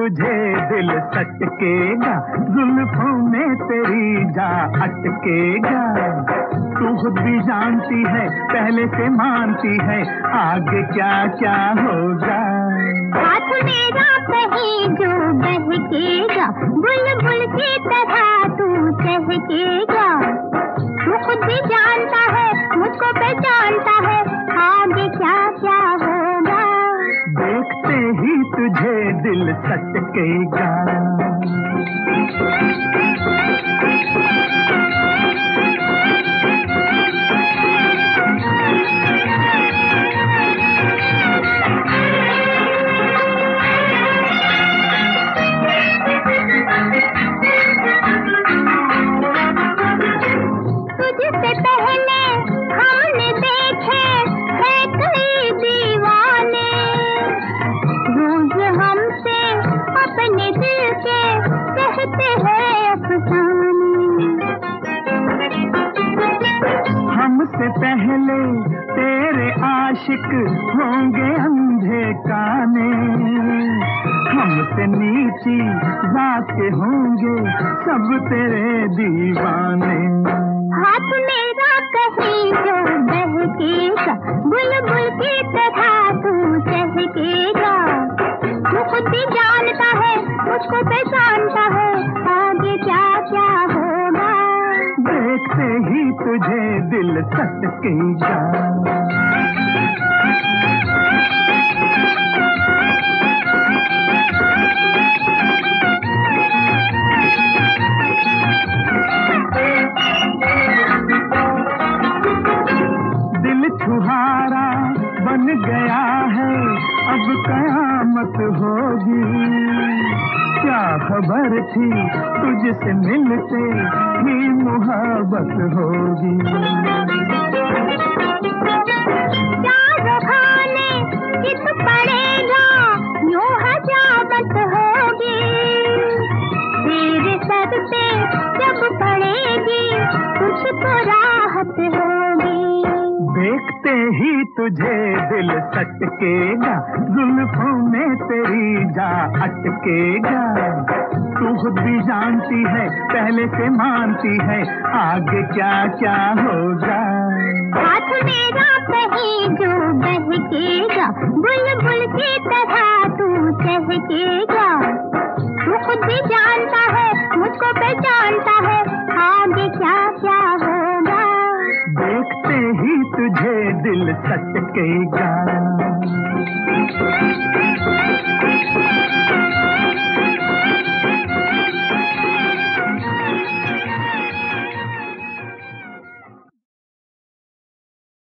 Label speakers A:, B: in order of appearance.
A: तुझे दिल सटकेगा, जुल्फों में तेरी जा अटकेगा। तू खुद भी जानती है, पहले से मानती है, आगे क्या क्या होगा।
B: हाथ मेरा कहीं जो बहकेगा, बुलबुल की तरह तू चहकेगा। तू खुद भी जानता है, मुझको पहचानता है, आगे क्या क्या होगा।
A: देखते ही तुझे दिल सटकेगा।
B: तुझसे पहले हमने देखे हैं कई दीवाने, रोज हमसे अपने दिल के कहते हैं अफसाने।
A: हमसे पहले तेरे आशिक होंगे अंधे काने, हमसे नीची जात के होंगे सब तेरे दीवाने।
B: हाथ मेरा कहीं जो बहकेगा, बुलबुल की तरह तू चहकेगा। तू खुद भी जानता है, मुझको पहचानता है, आगे क्या क्या होगा।
A: देखते ही तुझे दिल सटकेगा। दिल छुहारा बन गया है, अब कयामत होगी। क्या खबर थी तुझसे मिलते ही मोहब्बत होगी।
B: चारों खाने चित पड़ेगा, यूं हजामत होगी। तेरे सर पे जब पड़ेगी, तुझको राहत होगी।
A: देखते ही तुझे दिल सटकेगा, जुल्फों में तेरी जा अटकेगा। तू खुद भी जानती है, पहले से मानती है, आगे क्या क्या होगा।
B: हाथ मेरा कहीं जो बहकेगा, बुलबुल की तरह तू चहकेगा। तू खुद भी जानता है, मुझको पहचानता है, आगे क्या क्या होगा।
A: देखते ही तुझे दिल सटकेगा।